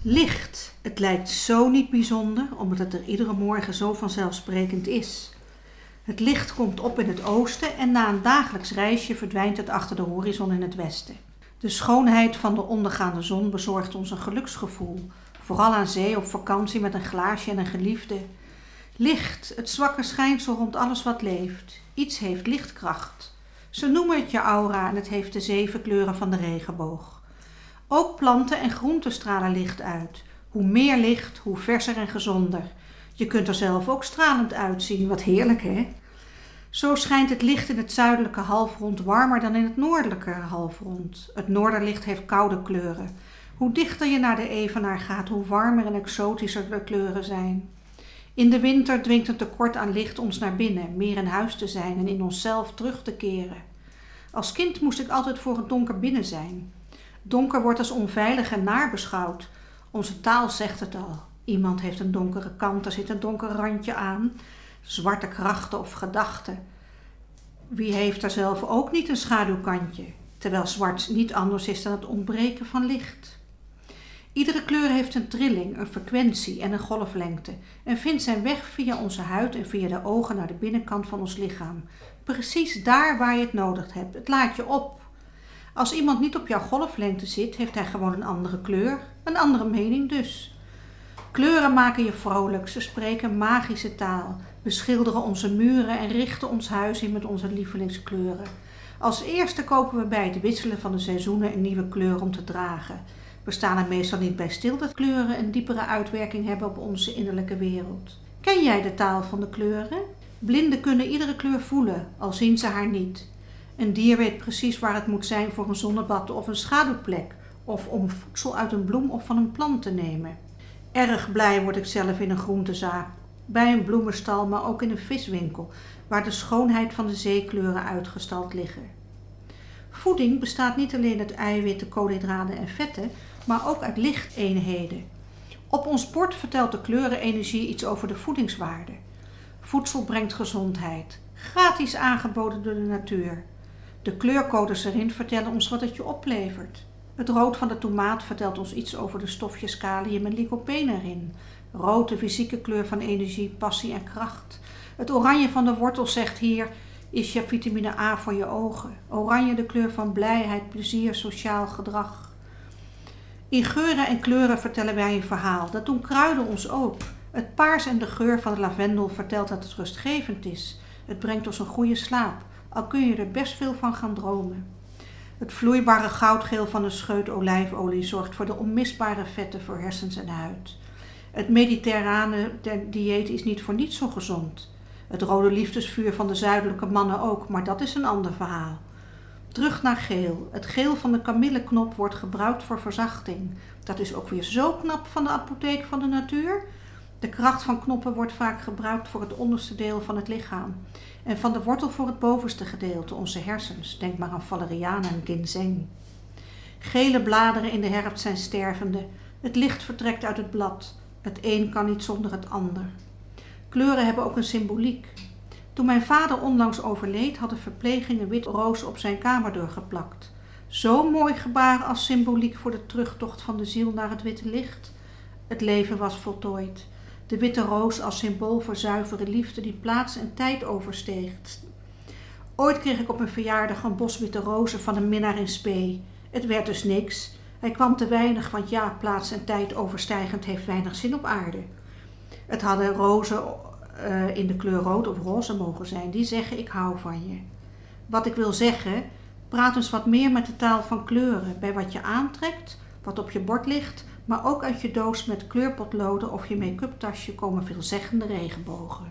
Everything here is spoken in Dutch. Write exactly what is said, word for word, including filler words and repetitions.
Licht. Het lijkt zo niet bijzonder, omdat het er iedere morgen zo vanzelfsprekend is. Het licht komt op in het oosten en na een dagelijks reisje verdwijnt het achter de horizon in het westen. De schoonheid van de ondergaande zon bezorgt ons een geluksgevoel, vooral aan zee op vakantie met een glaasje en een geliefde. Licht, het zwakke schijnsel rond alles wat leeft. Iets heeft lichtkracht. Ze noemen het je aura en het heeft de zeven kleuren van de regenboog. Ook planten en groenten stralen licht uit. Hoe meer licht, hoe verser en gezonder. Je kunt er zelf ook stralend uitzien, wat heerlijk hè? Zo schijnt het licht in het zuidelijke halfrond warmer dan in het noordelijke halfrond. Het noorderlicht heeft koude kleuren. Hoe dichter je naar de evenaar gaat, hoe warmer en exotischer de kleuren zijn. In de winter dwingt een tekort aan licht ons naar binnen, meer in huis te zijn en in onszelf terug te keren. Als kind moest ik altijd voor het donker binnen zijn. Donker wordt als onveilig en naar beschouwd. Onze taal zegt het al. Iemand heeft een donkere kant, er zit een donker randje aan. Zwarte krachten of gedachten. Wie heeft er zelf ook niet een schaduwkantje? Terwijl zwart niet anders is dan het ontbreken van licht. Iedere kleur heeft een trilling, een frequentie en een golflengte en vindt zijn weg via onze huid en via de ogen naar de binnenkant van ons lichaam. Precies daar waar je het nodig hebt. Het laat je op. Als iemand niet op jouw golflengte zit, heeft hij gewoon een andere kleur, een andere mening dus. Kleuren maken je vrolijk, ze spreken magische taal, beschilderen onze muren en richten ons huis in met onze lievelingskleuren. Als eerste kopen we bij het wisselen van de seizoenen een nieuwe kleur om te dragen. We staan er meestal niet bij stil dat kleuren een diepere uitwerking hebben op onze innerlijke wereld. Ken jij de taal van de kleuren? Blinden kunnen iedere kleur voelen, al zien ze haar niet. Een dier weet precies waar het moet zijn voor een zonnebad of een schaduwplek, of om voedsel uit een bloem of van een plant te nemen. Erg blij word ik zelf in een groentezaak, bij een bloemenstal, maar ook in een viswinkel, waar de schoonheid van de zeekleuren uitgestald liggen. Voeding bestaat niet alleen uit eiwitten, koolhydraten en vetten, maar ook uit lichteenheden. Op ons bord vertelt de kleurenenergie iets over de voedingswaarde. Voedsel brengt gezondheid, gratis aangeboden door de natuur. De kleurcodes erin vertellen ons wat het je oplevert. Het rood van de tomaat vertelt ons iets over de stofjes kalium en lycopene erin. Rood, de fysieke kleur van energie, passie en kracht. Het oranje van de wortel zegt hier, is je vitamine A voor je ogen. Oranje de kleur van blijheid, plezier, sociaal gedrag. In geuren en kleuren vertellen wij een verhaal. Dat doen kruiden ons ook. Het paars en de geur van de lavendel vertelt dat het rustgevend is. Het brengt ons een goede slaap, al kun je er best veel van gaan dromen. Het vloeibare goudgeel van een scheut olijfolie zorgt voor de onmisbare vetten voor hersens en huid. Het mediterrane dieet is niet voor niets zo gezond. Het rode liefdesvuur van de zuidelijke mannen ook, maar dat is een ander verhaal. Terug naar geel. Het geel van de kamilleknop wordt gebruikt voor verzachting. Dat is ook weer zo knap van de apotheek van de natuur. De kracht van knoppen wordt vaak gebruikt voor het onderste deel van het lichaam. En van de wortel voor het bovenste gedeelte, onze hersens. Denk maar aan valeriaan en ginseng. Gele bladeren in de herfst zijn stervende. Het licht vertrekt uit het blad. Het een kan niet zonder het ander. Kleuren hebben ook een symboliek. Toen mijn vader onlangs overleed, hadden verplegingen wit roos op zijn kamerdeur geplakt. Zo'n mooi gebaar als symboliek voor de terugtocht van de ziel naar het witte licht. Het leven was voltooid. De witte roos als symbool voor zuivere liefde die plaats en tijd oversteegt. Ooit kreeg ik op mijn verjaardag een bos witte rozen van een minnaar in spe. Het werd dus niks. Hij kwam te weinig, want ja, plaats en tijd overstijgend heeft weinig zin op aarde. Het hadden rozen uh, in de kleur rood of roze mogen zijn. Die zeggen ik hou van je. Wat ik wil zeggen, praat eens wat meer met de taal van kleuren. Bij wat je aantrekt, wat op je bord ligt, maar ook uit je doos met kleurpotloden of je make-up tasje komen veelzeggende regenbogen.